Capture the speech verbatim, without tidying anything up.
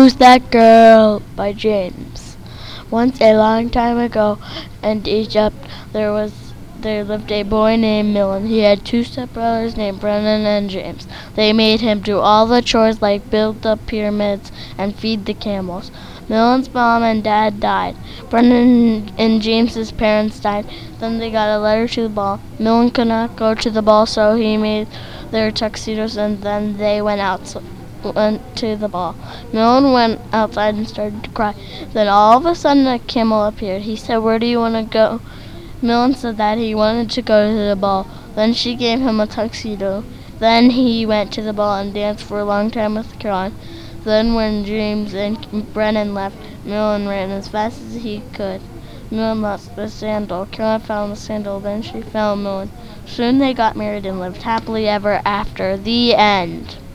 Who's That Girl by James. Once a long time ago in Egypt there was there lived a boy named Millen. He had two stepbrothers named Brennan and James. They made him do all the chores like build the pyramids and feed the camels. Millen's mom and dad died. Brennan and James's parents died. Then they got a letter to the ball. Millen could not go to the ball, so he made their tuxedos and then they went out went to the ball. Millen went outside and started to cry. Then all of a sudden a camel appeared. He said, "Where do you want to go?" Millen said that he wanted to go to the ball. Then she gave him a tuxedo. Then he went to the ball and danced for a long time with Caroline. Then when James and Brennan left, Millen ran as fast as he could. Millen lost the sandal. Caroline found the sandal. Then she found Millen. Soon they got married and lived happily ever after. The end.